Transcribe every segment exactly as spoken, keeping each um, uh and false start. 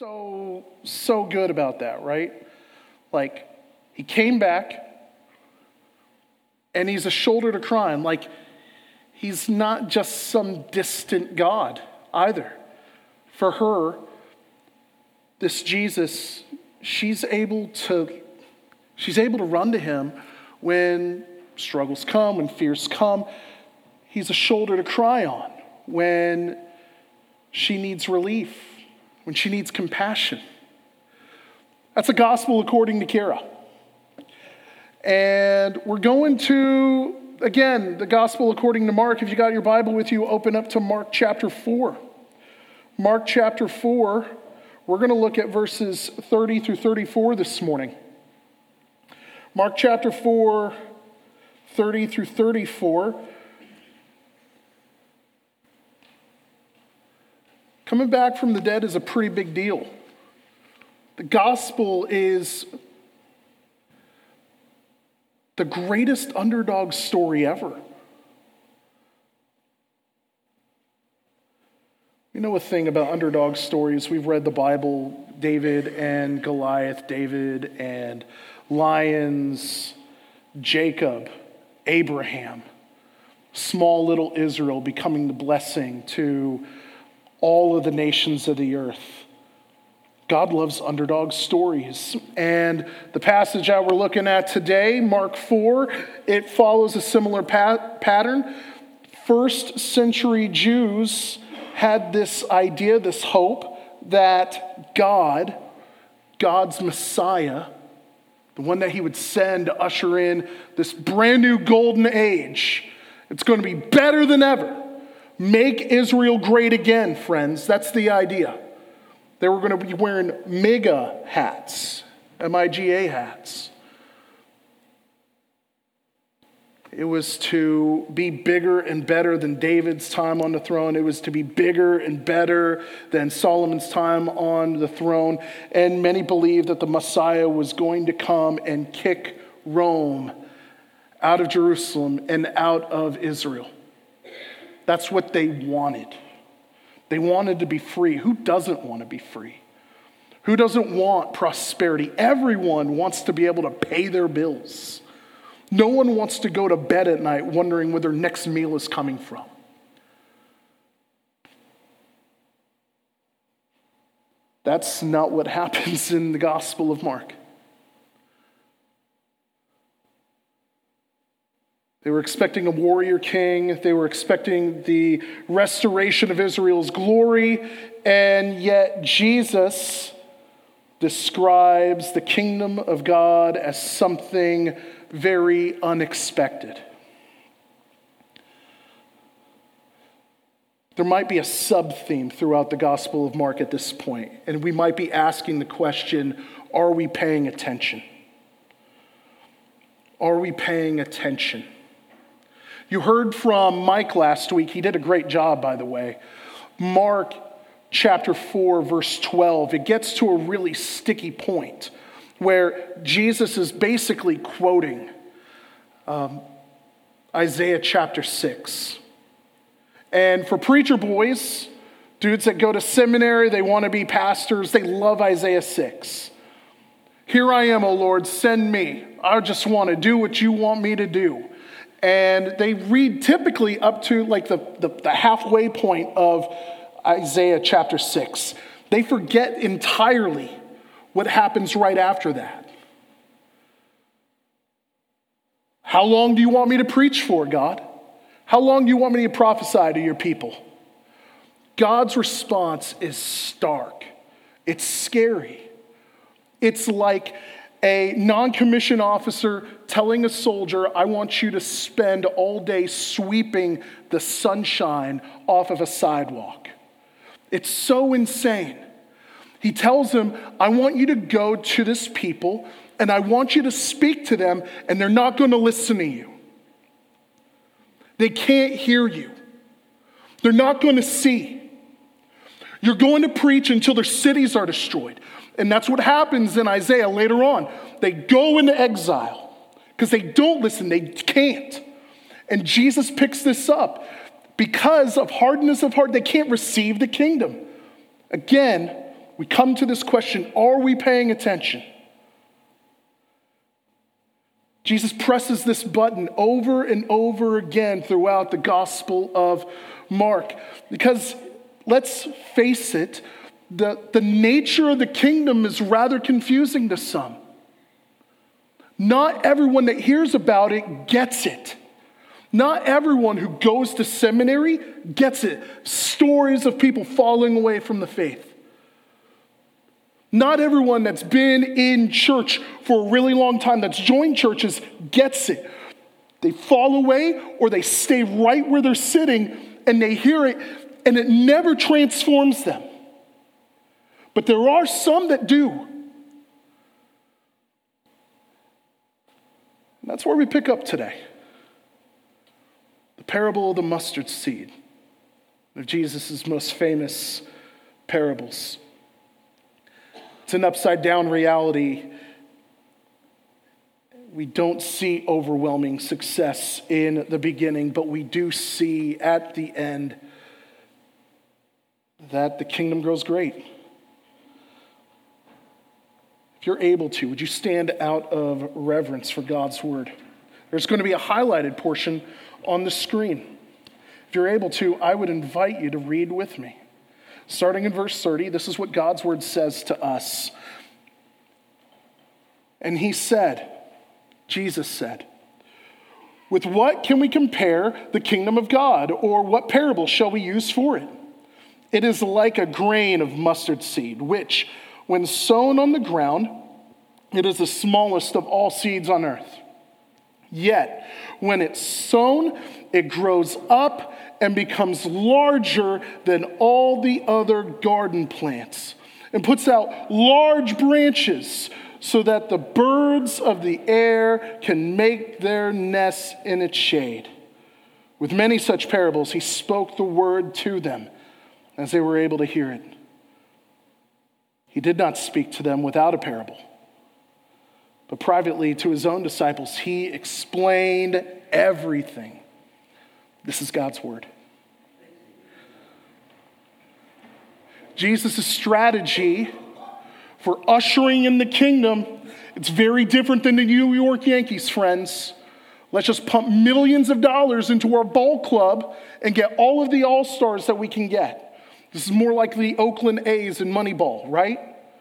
so, so good about that, right? Like, he came back, and he's a shoulder to cry on. Like, he's not just some distant God either. For her, this Jesus, she's able to, she's able to run to him when struggles come, when fears come. He's a shoulder to cry on when she needs relief, when she needs compassion. That's the gospel according to Kira. And we're going to, again, the gospel according to Mark. If you got your Bible with you, open up to Mark chapter four. Mark chapter four, we're going to look at verses thirty through thirty-four this morning. Mark chapter four, thirty through thirty-four. Coming back from the dead is a pretty big deal. The gospel is the greatest underdog story ever. You know a thing about underdog stories. We've read the Bible, David and Goliath, David and lions, Jacob, Abraham, small little Israel becoming the blessing to all of the nations of the earth. God loves underdog stories. And the passage that we're looking at today, Mark four, it follows a similar pat- pattern. First century Jews had this idea, this hope, that God, God's Messiah, the one that he would send to usher in this brand new golden age, it's going to be better than ever. Make Israel great again, friends. That's the idea. They were going to be wearing MAGA hats, M I G A hats. It was to be bigger and better than David's time on the throne. It was to be bigger and better than Solomon's time on the throne. And many believed that the Messiah was going to come and kick Rome out of Jerusalem and out of Israel. That's what they wanted. They wanted to be free. Who doesn't want to be free? Who doesn't want prosperity? Everyone wants to be able to pay their bills. No one wants to go to bed at night wondering where their next meal is coming from. That's not what happens in the Gospel of Mark. They were expecting a warrior king. They were expecting the restoration of Israel's glory. And yet Jesus describes the kingdom of God as something very unexpected. There might be a sub-theme throughout the Gospel of Mark at this point, and we might be asking the question, are we paying attention? Are we paying attention? You heard from Mike last week. He did a great job, by the way. Mark chapter four, verse twelve. It gets to a really sticky point where Jesus is basically quoting um, Isaiah chapter six. And for preacher boys, dudes that go to seminary, they want to be pastors, they love Isaiah six. Here I am, O Lord, send me. I just want to do what you want me to do. And they read typically up to like the, the, the halfway point of Isaiah chapter six. They forget entirely what happens right after that. How long do you want me to preach for, God? How long do you want me to prophesy to your people? God's response is stark. It's scary. It's like a non-commissioned officer telling a soldier, I want you to spend all day sweeping the sunshine off of a sidewalk. It's so insane. He tells him, I want you to go to this people and I want you to speak to them, and they're not going to listen to you. They can't hear you. They're not going to see. You're going to preach until their cities are destroyed. And that's what happens in Isaiah later on. They go into exile because they don't listen. They can't. And Jesus picks this up. Because of hardness of heart, they can't receive the kingdom. Again, we we come to this question, are we paying attention? Jesus presses this button over and over again throughout the Gospel of Mark. Because let's face it, the, the nature of the kingdom is rather confusing to some. Not everyone that hears about it gets it. Not everyone who goes to seminary gets it. Stories of people falling away from the faith. Not everyone that's been in church for a really long time, that's joined churches, gets it. They fall away or they stay right where they're sitting and they hear it and it never transforms them. But there are some that do. And that's where we pick up today. The parable of the mustard seed, one of Jesus' most famous parables. It's an upside-down reality. We don't see overwhelming success in the beginning, but we do see at the end that the kingdom grows great. If you're able to, would you stand out of reverence for God's word? There's going to be a highlighted portion on the screen. If you're able to, I would invite you to read with me. Starting in verse thirty, this is what God's word says to us. And he said, Jesus said, with what can we compare the kingdom of God? Or what parable shall we use for it? It is like a grain of mustard seed, which, when sown on the ground, it is the smallest of all seeds on earth. Yet, when it's sown, it grows up and becomes larger than all the other garden plants and puts out large branches so that the birds of the air can make their nests in its shade. With many such parables, he spoke the word to them as they were able to hear it. He did not speak to them without a parable, but privately to his own disciples, he explained everything. This is God's word. Jesus' strategy for ushering in the kingdom, it's very different than the New York Yankees, friends. Let's just pump millions of dollars into our ball club and get all of the all-stars that we can get. This is more like the Oakland A's in Moneyball, right?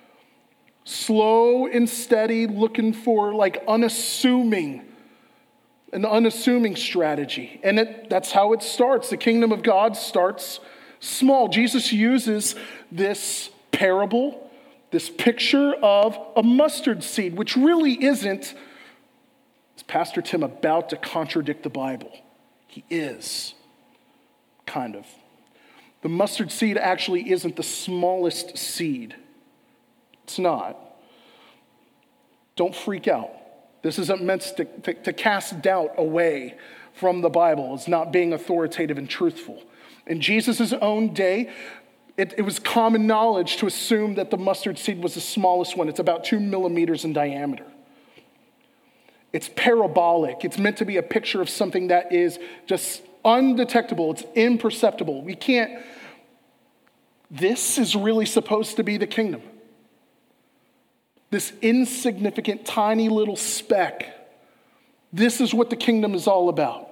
Slow and steady, looking for like unassuming, an unassuming strategy. And it, that's how it starts. The kingdom of God starts small. Jesus uses this parable, this picture of a mustard seed, which really isn't, is Pastor Tim about to contradict the Bible? He is, kind of. The mustard seed actually isn't the smallest seed. It's not. Don't freak out. This isn't meant to, to, to cast doubt away from the Bible. It's not being authoritative and truthful. In Jesus' own day, it, it was common knowledge to assume that the mustard seed was the smallest one. It's about two millimeters in diameter. It's parabolic. It's meant to be a picture of something that is just undetectable. It's imperceptible. We can't. This is really supposed to be the kingdom. This insignificant, tiny little speck. This is what the kingdom is all about.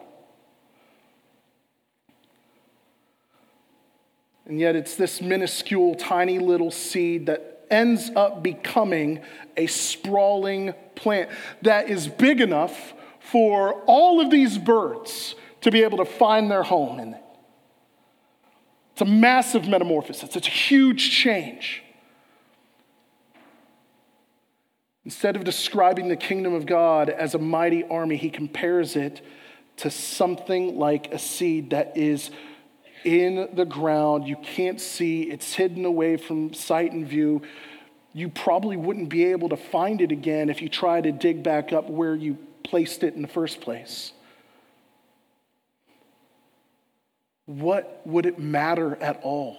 And yet it's this minuscule, tiny little seed that ends up becoming a sprawling plant that is big enough for all of these birds to be able to find their home in it. It's a massive metamorphosis. It's a huge change. Instead of describing the kingdom of God as a mighty army, he compares it to something like a seed that is in the ground. You can't see. It's hidden away from sight and view. You probably wouldn't be able to find it again if you try to dig back up where you placed it in the first place. What would it matter at all?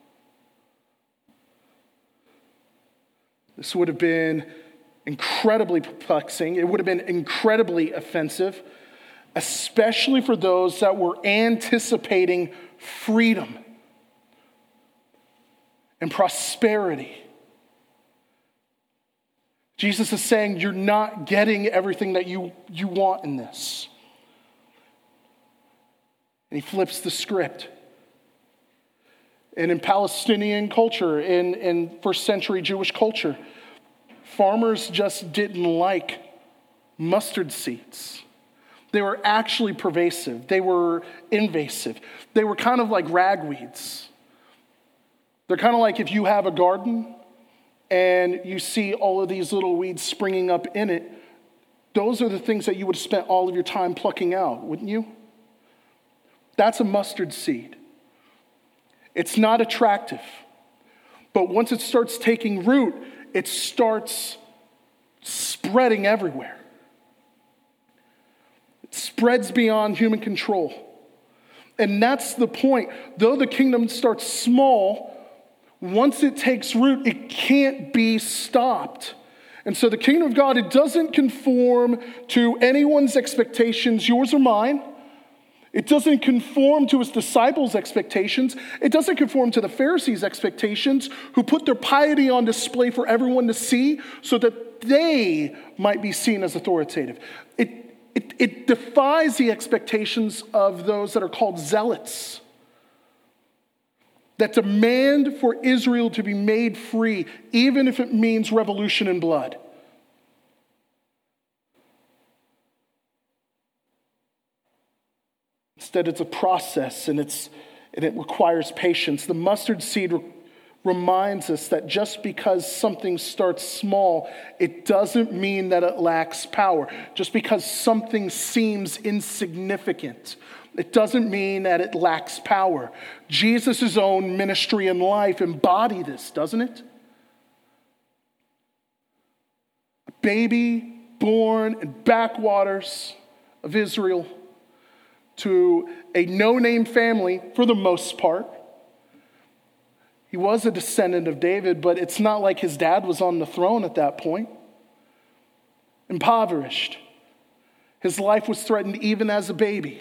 This would have been incredibly perplexing. It would have been incredibly offensive, especially for those that were anticipating freedom and prosperity Jesus is saying you're not getting everything that you, you want in this. And he flips the script. And in Palestinian culture, in, in first century Jewish culture, farmers just didn't like mustard seeds. They were actually pervasive. They were invasive. They were kind of like ragweeds. They're kind of like if you have a garden and you see all of these little weeds springing up in it, those are the things that you would have spent all of your time plucking out, wouldn't you? That's a mustard seed. It's not attractive. But once it starts taking root, it starts spreading everywhere. It spreads beyond human control. And that's the point. Though the kingdom starts small, once it takes root, it can't be stopped. And so the kingdom of God, it doesn't conform to anyone's expectations, yours or mine. It doesn't conform to his disciples' expectations. It doesn't conform to the Pharisees' expectations, who put their piety on display for everyone to see so that they might be seen as authoritative. It, it, it defies the expectations of those that are called zealots, that demand for Israel to be made free, even if it means revolution and blood. Instead, it's a process, and it's and it requires patience. The mustard seed re- reminds us that just because something starts small, it doesn't mean that it lacks power. Just because something seems insignificant, it doesn't mean that it lacks power. Jesus' own ministry and life embody this, doesn't it? A baby born in backwaters of Israel to a no-name family for the most part. He was a descendant of David, but it's not like his dad was on the throne at that point. Impoverished. His life was threatened even as a baby.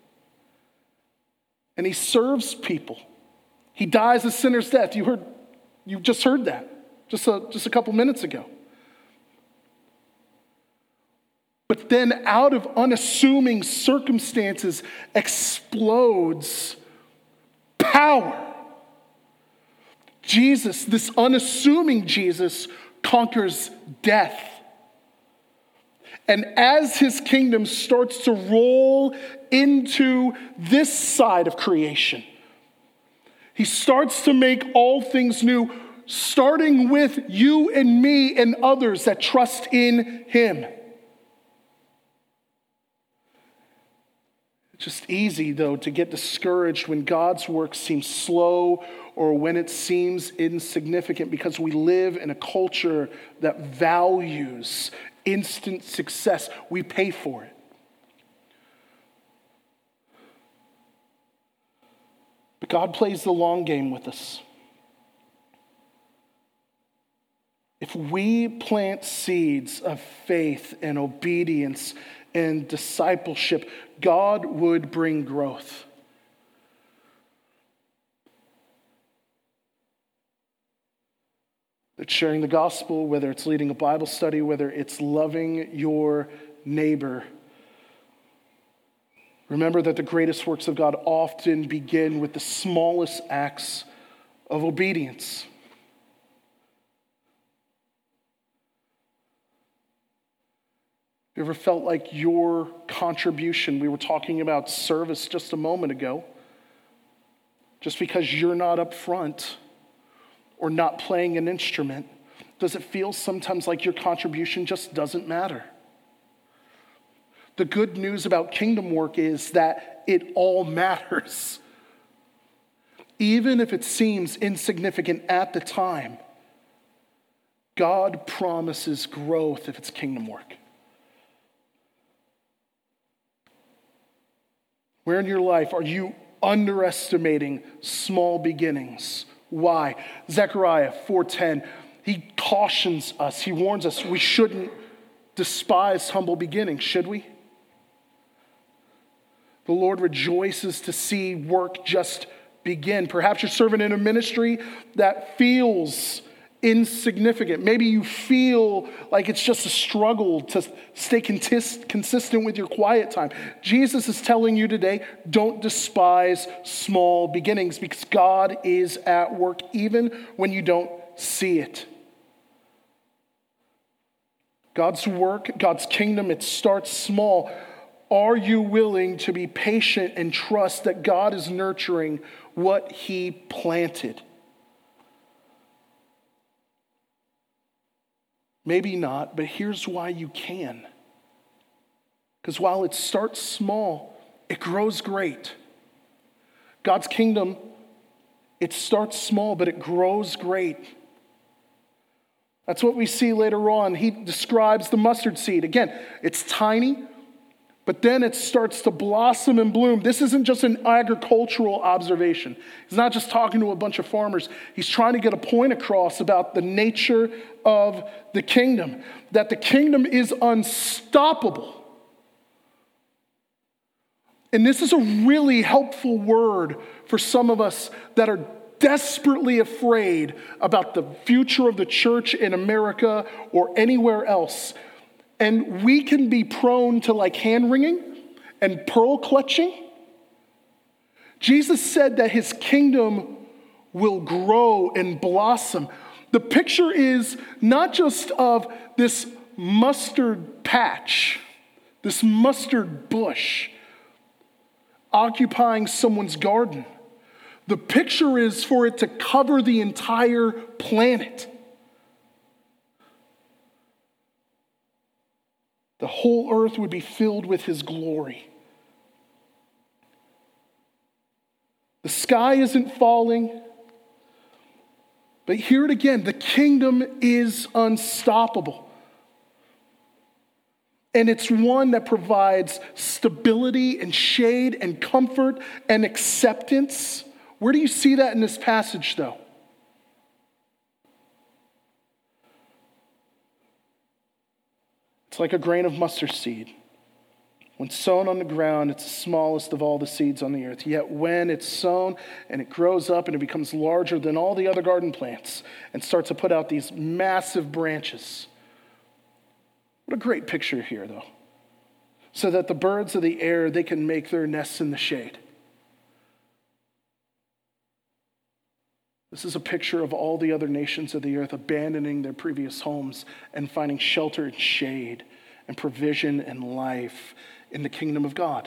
And he serves people. He dies a sinner's death. You heard, you just heard that just a, just a couple minutes ago. But then out of unassuming circumstances explodes power. Jesus, this unassuming Jesus, conquers death. And as his kingdom starts to roll into this side of creation, he starts to make all things new, starting with you and me and others that trust in him. It's just easy, though, to get discouraged when God's work seems slow or when it seems insignificant, because we live in a culture that values instant success. We pay for it. But God plays the long game with us. If we plant seeds of faith and obedience and discipleship, God would bring growth. It's sharing the gospel, whether it's leading a Bible study, whether it's loving your neighbor. Remember that the greatest works of God often begin with the smallest acts of obedience. You ever felt like your contribution, we were talking about service just a moment ago, just because you're not up front or not playing an instrument, does it feel sometimes like your contribution just doesn't matter? The good news about kingdom work is that it all matters. Even if it seems insignificant at the time, God promises growth if it's kingdom work. Where in your life are you underestimating small beginnings? Why? Zechariah four ten, he cautions us, he warns us, we shouldn't despise humble beginnings, should we? The Lord rejoices to see work just begin. Perhaps you're serving in a ministry that feels insignificant. Maybe you feel like it's just a struggle to stay contis- consistent with your quiet time. Jesus is telling you today, don't despise small beginnings because God is at work even when you don't see it. God's work, God's kingdom, it starts small. Are you willing to be patient and trust that God is nurturing what he planted? Maybe not, but here's why you can. Because while it starts small, it grows great. God's kingdom, it starts small, but it grows great. That's what we see later on. He describes the mustard seed. Again, it's tiny, but then it starts to blossom and bloom. This isn't just an agricultural observation. He's not just talking to a bunch of farmers. He's trying to get a point across about the nature of the kingdom, that the kingdom is unstoppable. And this is a really helpful word for some of us that are desperately afraid about the future of the church in America or anywhere else. And we can be prone to like hand-wringing and pearl clutching. Jesus said that his kingdom will grow and blossom. The picture is not just of this mustard patch, this mustard bush occupying someone's garden. The picture is for it to cover the entire planet. The whole earth would be filled with his glory. The sky isn't falling, but hear it again, the kingdom is unstoppable. And it's one that provides stability and shade and comfort and acceptance. Where do you see that in this passage, though? It's like a grain of mustard seed. When sown on the ground, it's the smallest of all the seeds on the earth. Yet when it's sown and it grows up and it becomes larger than all the other garden plants and starts to put out these massive branches. What a great picture here, though. So that the birds of the air, they can make their nests in the shade. This is a picture of all the other nations of the earth abandoning their previous homes and finding shelter and shade and provision and life in the kingdom of God.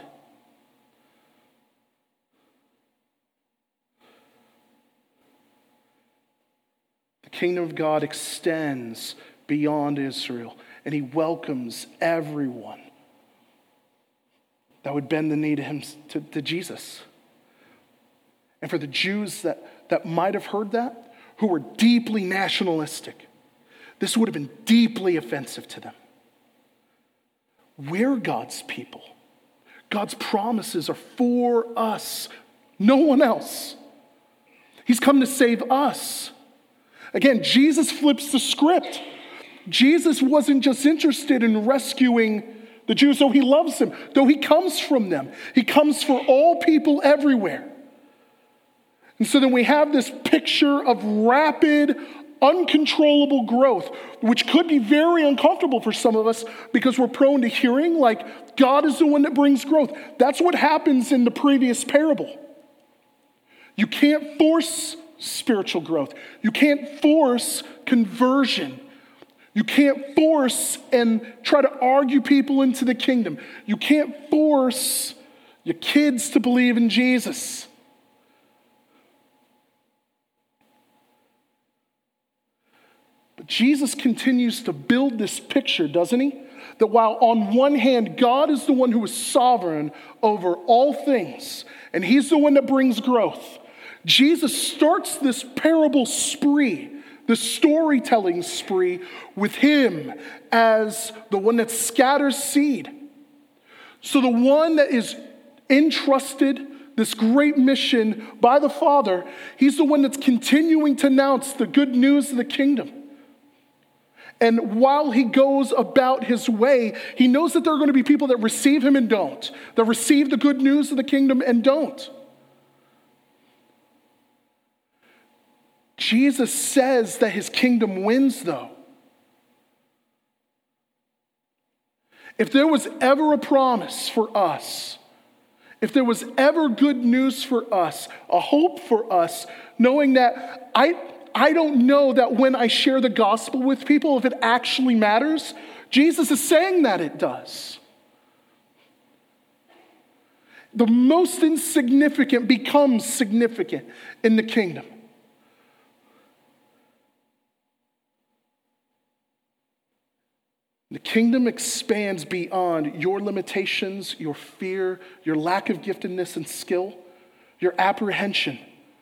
The kingdom of God extends beyond Israel, and he welcomes everyone that would bend the knee to him, to, to Jesus. And for the Jews that, that might have heard that, who were deeply nationalistic, this would have been deeply offensive to them. We're God's people. God's promises are for us, no one else. He's come to save us. Again, Jesus flips the script. Jesus wasn't just interested in rescuing the Jews, though he loves them, though he comes from them. He comes for all people everywhere. And so then we have this picture of rapid, uncontrollable growth, which could be very uncomfortable for some of us because we're prone to hearing like God is the one that brings growth. That's what happens in the previous parable. You can't force spiritual growth. You can't force conversion. You can't force and try to argue people into the kingdom. You can't force your kids to believe in Jesus. But Jesus continues to build this picture, doesn't he? That while on one hand, God is the one who is sovereign over all things, and he's the one that brings growth, Jesus starts this parable spree, the storytelling spree, with him as the one that scatters seed. So the one that is entrusted this great mission by the Father, he's the one that's continuing to announce the good news of the kingdom. And while he goes about his way, he knows that there are going to be people that receive him and don't, that receive the good news of the kingdom and don't. Jesus says that his kingdom wins, though. If there was ever a promise for us, if there was ever good news for us, a hope for us, knowing that I, I don't know that when I share the gospel with people, if it actually matters, Jesus is saying that it does. The most insignificant becomes significant in the kingdom. The kingdom expands beyond your limitations, your fear, your lack of giftedness and skill, your apprehension.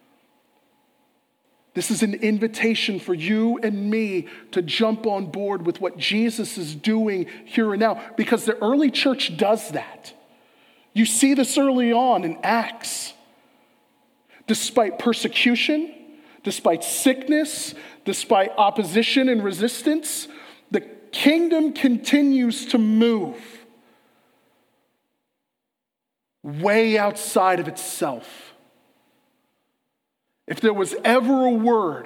This is an invitation for you and me to jump on board with what Jesus is doing here and now, because the early church does that. You see this early on in Acts. Despite persecution, despite sickness, despite opposition and resistance, the kingdom continues to move way outside of itself. If there was ever a word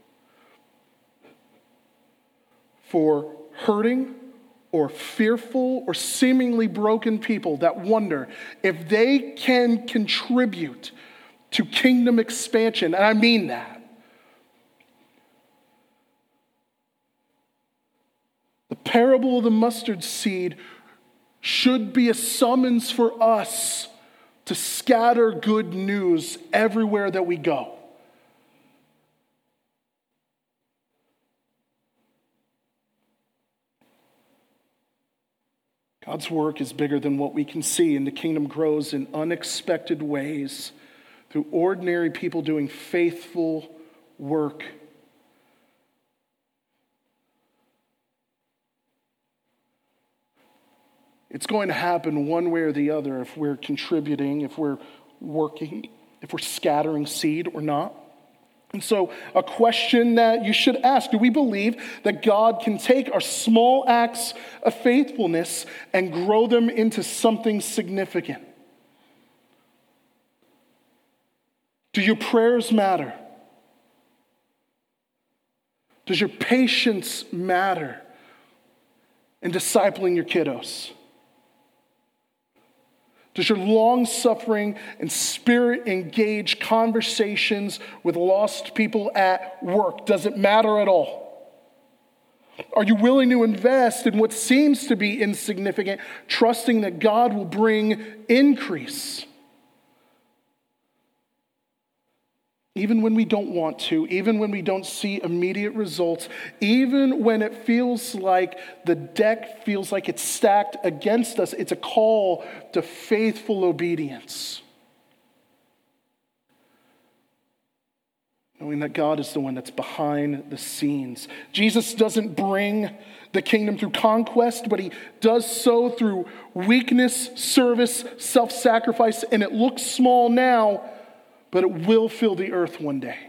for hurting or fearful or seemingly broken people that wonder if they can contribute to kingdom expansion, and I mean that, the parable of the mustard seed should be a summons for us to scatter good news everywhere that we go. God's work is bigger than what we can see, and the kingdom grows in unexpected ways through ordinary people doing faithful work. It's going to happen one way or the other if we're contributing, if we're working, if we're scattering seed or not. And so a question that you should ask, do we believe that God can take our small acts of faithfulness and grow them into something significant? Do your prayers matter? Does your patience matter in discipling your kiddos? Does your long-suffering and spirit-engaged conversations with lost people at work, does it matter at all? Are you willing to invest in what seems to be insignificant, trusting that God will bring increase? Even when we don't want to, even when we don't see immediate results, even when it feels like the deck feels like it's stacked against us, it's a call to faithful obedience. Knowing that God is the one that's behind the scenes. Jesus doesn't bring the kingdom through conquest, but he does so through weakness, service, self-sacrifice, and it looks small now, but it will fill the earth one day.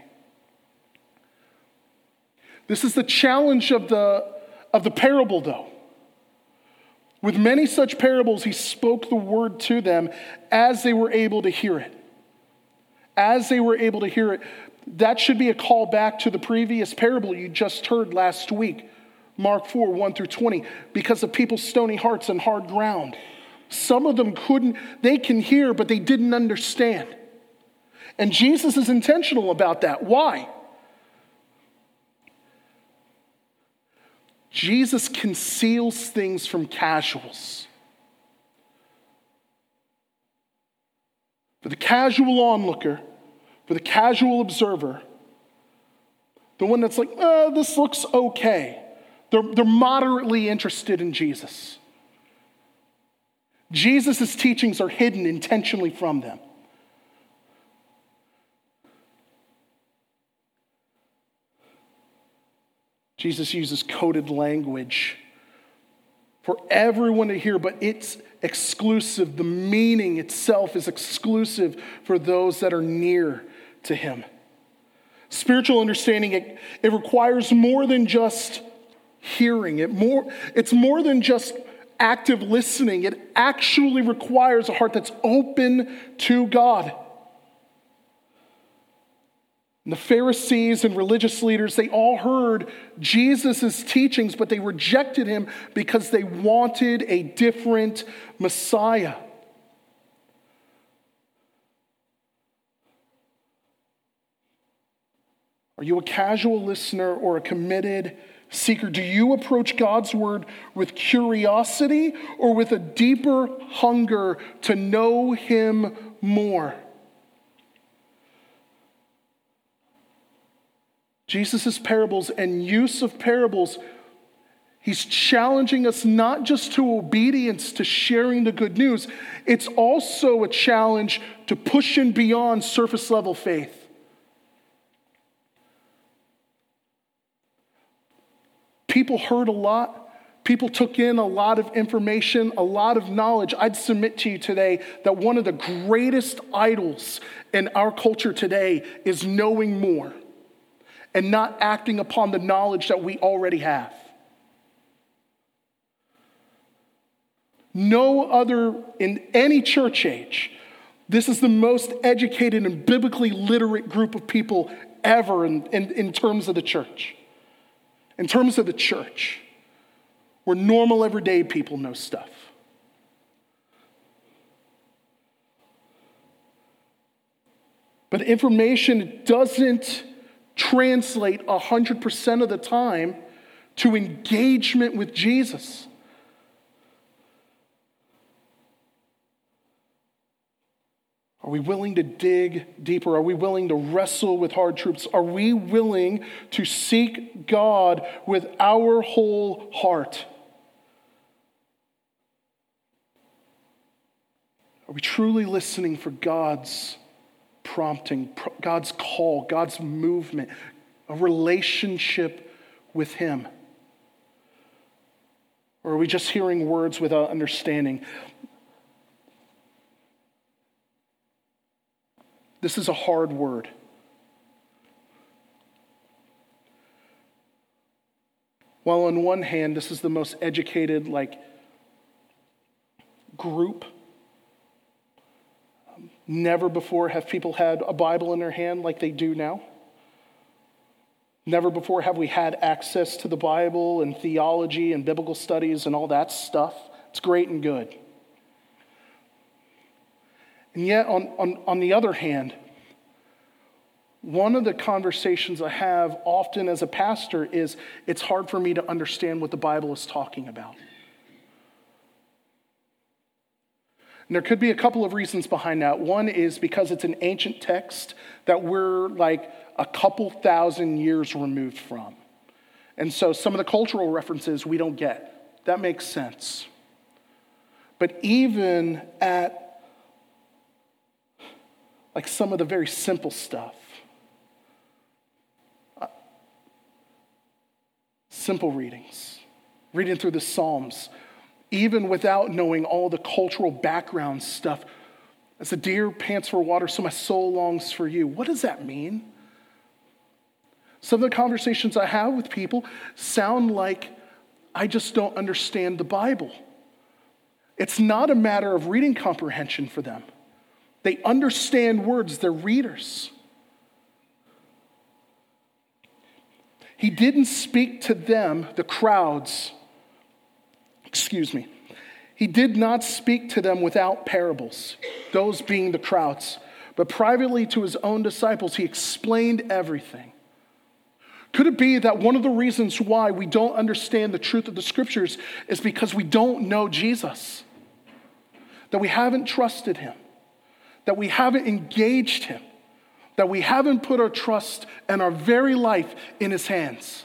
This is the challenge of the, of the parable, though. With many such parables, he spoke the word to them as they were able to hear it. As they were able to hear it. That should be a call back to the previous parable you just heard last week, Mark four, one through twenty, because of people's stony hearts and hard ground. Some of them couldn't, they can hear, but they didn't understand. And Jesus is intentional about that. Why? Jesus conceals things from casuals. For the casual onlooker, for the casual observer, the one that's like, oh, this looks okay. They're, they're moderately interested in Jesus. Jesus' teachings are hidden intentionally from them. Jesus uses coded language for everyone to hear, but it's exclusive. The meaning itself is exclusive for those that are near to him. Spiritual understanding, it, it requires more than just hearing. It more, it's more than just active listening. It actually requires a heart that's open to God. And the Pharisees and religious leaders, they all heard Jesus' teachings, but they rejected him because they wanted a different Messiah. Are you a casual listener or a committed seeker? Do you approach God's word with curiosity or with a deeper hunger to know him more? Jesus' parables and use of parables, he's challenging us not just to obedience, to sharing the good news. It's also a challenge to pushing beyond surface level faith. People heard a lot. People took in a lot of information, a lot of knowledge. I'd submit to you today that one of the greatest idols in our culture today is knowing more and not acting upon the knowledge that we already have. No other, in any church age, this is the most educated and biblically literate group of people ever in, in, in terms of the church. In terms of the church, where normal everyday people know stuff. But information doesn't translate one hundred percent of the time to engagement with Jesus. Are we willing to dig deeper? Are we willing to wrestle with hard truths? Are we willing to seek God with our whole heart? Are we truly listening for God's prompting, God's call, God's movement, a relationship with him? Or are we just hearing words without understanding? This is a hard word. While on one hand, this is the most educated, like, group. Never before have people had a Bible in their hand like they do now. Never before have we had access to the Bible and theology and biblical studies and all that stuff. It's great and good. And yet, on, on, on the other hand, one of the conversations I have often as a pastor is it's hard for me to understand what the Bible is talking about. And there could be a couple of reasons behind that. One is because it's an ancient text that we're like a couple thousand years removed from. And so some of the cultural references we don't get. That makes sense. But even at like some of the very simple stuff, uh, simple readings, reading through the Psalms, even without knowing all the cultural background stuff, as a deer pants for water, so my soul longs for you. What does that mean? Some of the conversations I have with people sound like I just don't understand the Bible. It's not a matter of reading comprehension for them. They understand words, they're readers. He didn't speak to them, the crowds, excuse me. He did not speak to them without parables, those being the crowds. But privately to his own disciples, he explained everything. Could it be that one of the reasons why we don't understand the truth of the scriptures is because we don't know Jesus? That we haven't trusted him? That we haven't engaged him, that we haven't put our trust and our very life in his hands.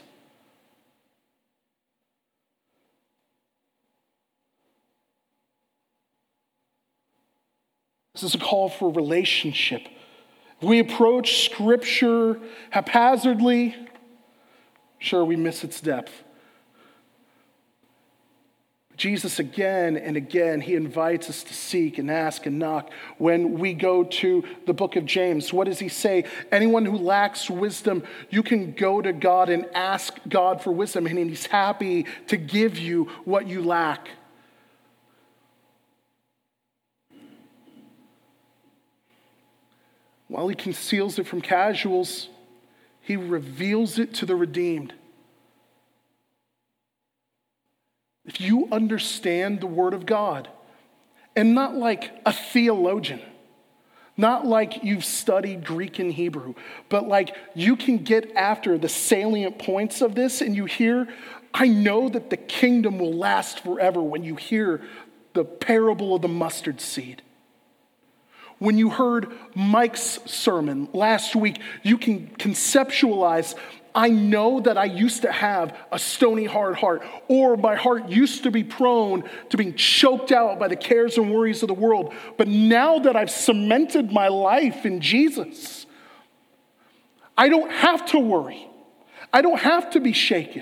This is a call for relationship. If we approach Scripture haphazardly, sure, we miss its depth. Jesus again and again, he invites us to seek and ask and knock. When we go to the book of James, what does he say? Anyone who lacks wisdom, you can go to God and ask God for wisdom, and he's happy to give you what you lack. While he conceals it from casuals, He reveals it to the redeemed. If you understand the Word of God, and not like a theologian, not like you've studied Greek and Hebrew, but like you can get after the salient points of this and you hear, I know that the kingdom will last forever when you hear the parable of the mustard seed. When you heard Mike's sermon last week, you can conceptualize, I know that I used to have a stony hard heart, or my heart used to be prone to being choked out by the cares and worries of the world. But now that I've cemented my life in Jesus, I don't have to worry. I don't have to be shaken.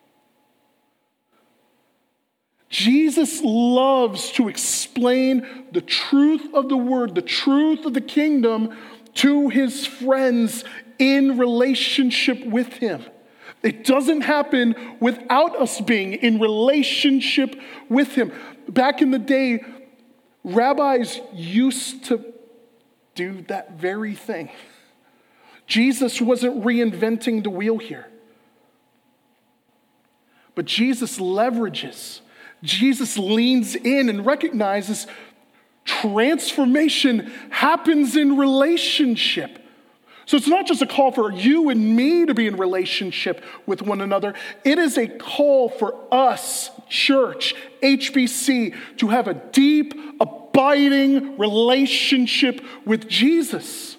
Jesus loves to explain the truth of the word, the truth of the kingdom to his friends in relationship with him. It doesn't happen without us being in relationship with him. Back in the day, rabbis used to do that very thing. Jesus wasn't reinventing the wheel here. But Jesus leverages, Jesus leans in and recognizes transformation happens in relationship. So it's not just a call for you and me to be in relationship with one another. It is a call for us, church, H B C, to have a deep, abiding relationship with Jesus.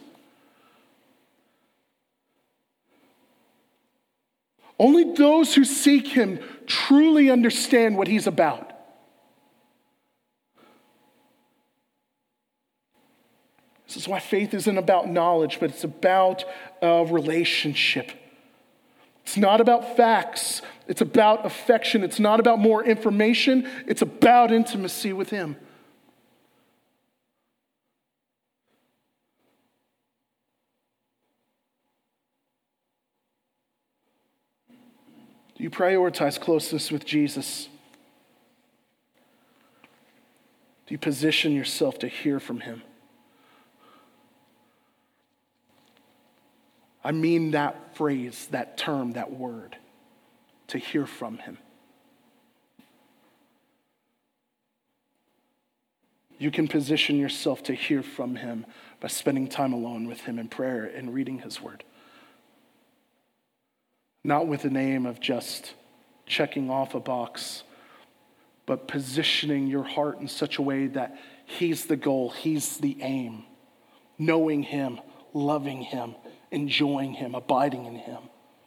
Only those who seek him truly understand what he's about. This is why faith isn't about knowledge, but it's about a relationship. It's not about facts. It's about affection. It's not about more information. It's about intimacy with him. Do you prioritize closeness with Jesus? Do you position yourself to hear from him? I mean that phrase, that term, that word, to hear from him. You can position yourself to hear from him by spending time alone with him in prayer and reading his word. Not with the aim of just checking off a box, but positioning your heart in such a way that he's the goal, he's the aim. Knowing him, loving him, enjoying him, abiding in him.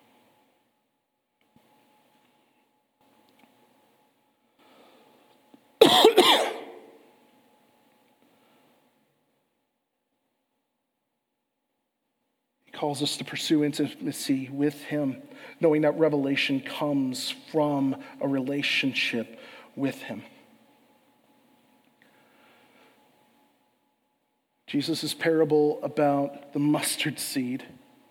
He calls us to pursue intimacy with him, knowing that revelation comes from a relationship with him. Jesus' parable about the mustard seed.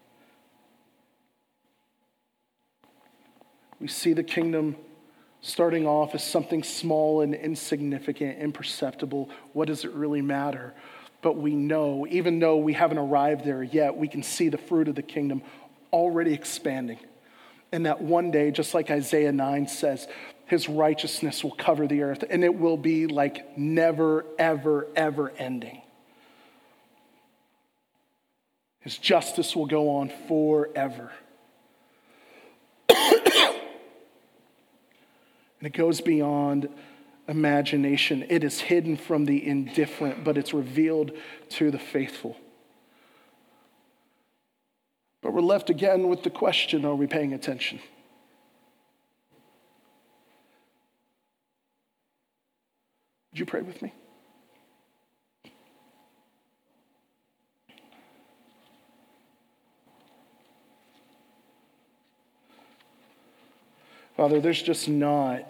We see the kingdom starting off as something small and insignificant, imperceptible. What does it really matter? But we know, even though we haven't arrived there yet, we can see the fruit of the kingdom already expanding. And that one day, just like Isaiah nine says, his righteousness will cover the earth, and it will be like never, ever, ever ending. His justice will go on forever. And it goes beyond imagination. It is hidden from the indifferent, but it's revealed to the faithful. But we're left again with the question, are we paying attention? Would you pray with me? Father, there's just not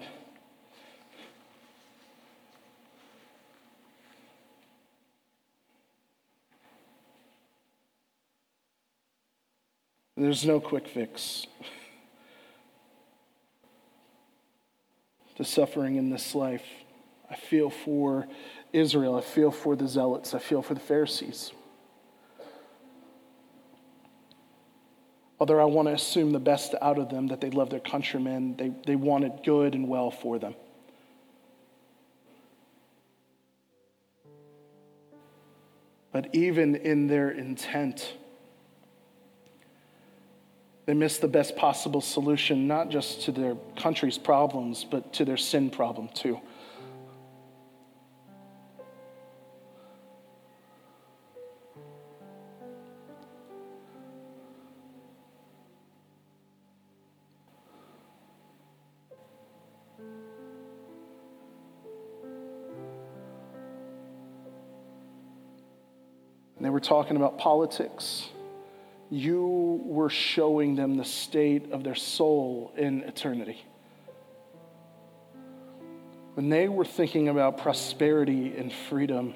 there's no quick fix to suffering in this life. I feel for Israel. I feel for the zealots. I feel for the Pharisees. Father, I want to assume the best out of them, that they love their countrymen. They, they wanted good and well for them. But even in their intent, they missed the best possible solution, not just to their country's problems, but to their sin problem too. And they were talking about politics. You were showing them the state of their soul in eternity. When they were thinking about prosperity and freedom,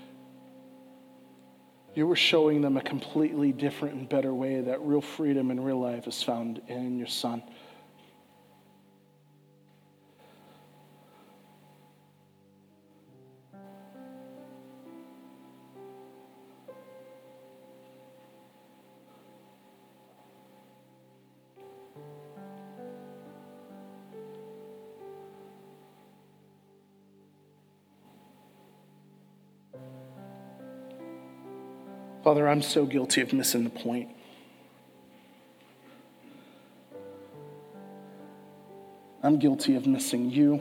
you were showing them a completely different and better way that real freedom and real life is found in your Son. Father, I'm so guilty of missing the point. I'm guilty of missing you.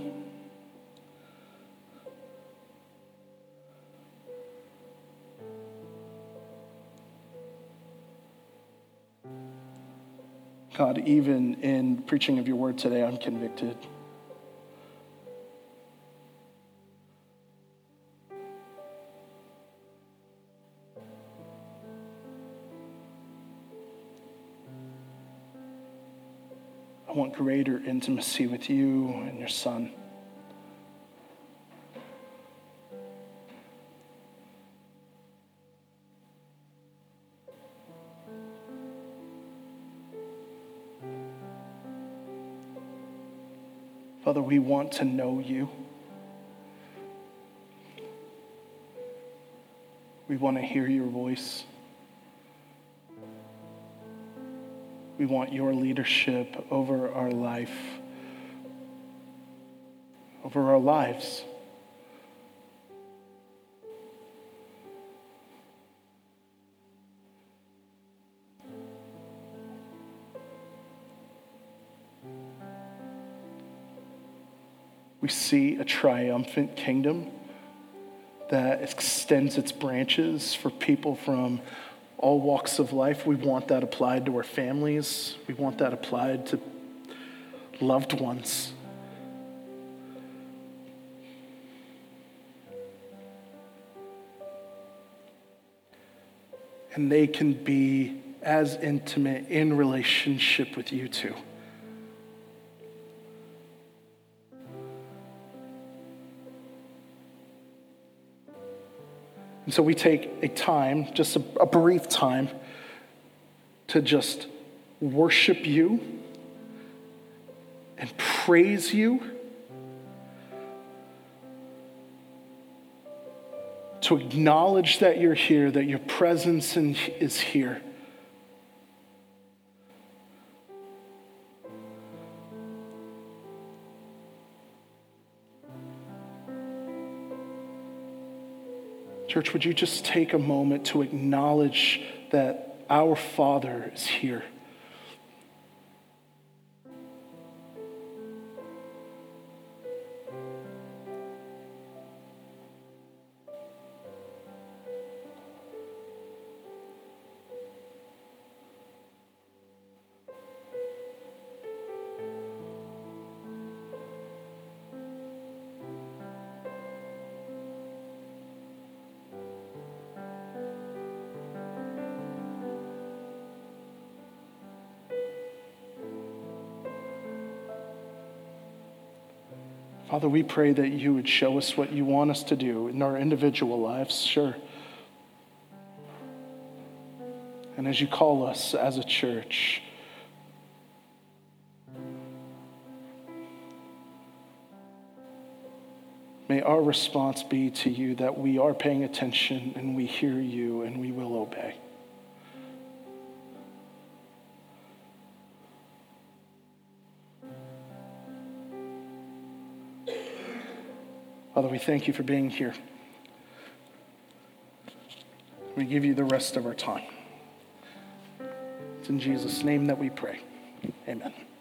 God, even in preaching of your word today, I'm convicted. I want greater intimacy with you and your Son. Father, we want to know you. We want to hear your voice. We want your leadership over our life, over our lives. We see a triumphant kingdom that extends its branches for people from all walks of life. We want that applied to our families. We want that applied to loved ones. And they can be as intimate in relationship with you too. And so we take a time, just a, a brief time, to just worship you and praise you, to acknowledge that you're here, that your presence in, is here. Church, would you just take a moment to acknowledge that our Father is here? Father, we pray that you would show us what you want us to do in our individual lives, sure. And as you call us as a church, may our response be to you that we are paying attention and we hear you and we will obey. Father, we thank you for being here. We give you the rest of our time. It's in Jesus' name that we pray. Amen.